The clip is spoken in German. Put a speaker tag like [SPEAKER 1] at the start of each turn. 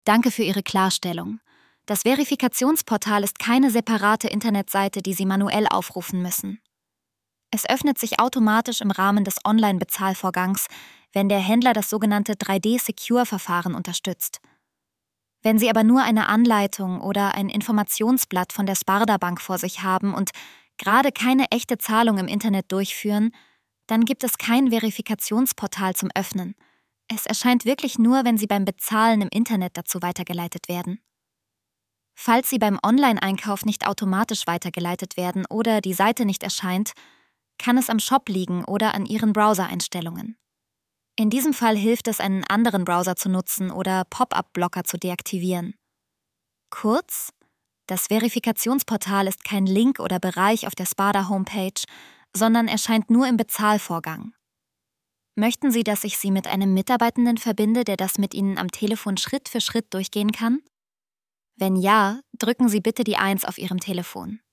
[SPEAKER 1] Danke für Ihre Klarstellung. Das Verifikationsportal ist keine separate Internetseite, die Sie manuell aufrufen müssen. Es öffnet sich automatisch im Rahmen des Online-Bezahlvorgangs, wenn der Händler das sogenannte 3D-Secure-Verfahren unterstützt. Wenn Sie aber nur eine Anleitung oder ein Informationsblatt von der Sparda-Bank vor sich haben und gerade keine echte Zahlung im Internet durchführen, dann gibt es kein Verifikationsportal zum Öffnen. Es erscheint wirklich nur, wenn Sie beim Bezahlen im Internet dazu weitergeleitet werden. Falls Sie beim Online-Einkauf nicht automatisch weitergeleitet werden oder die Seite nicht erscheint, kann es am Shop liegen oder an Ihren Browser-Einstellungen. In diesem Fall hilft es, einen anderen Browser zu nutzen oder Pop-up-Blocker zu deaktivieren. Kurz, das Verifikationsportal ist kein Link oder Bereich auf der Sparda-Homepage, sondern erscheint nur im Bezahlvorgang. Möchten Sie, dass ich Sie mit einem Mitarbeitenden verbinde, der das mit Ihnen am Telefon Schritt für Schritt durchgehen kann? Wenn ja, drücken Sie bitte die 1 auf Ihrem Telefon.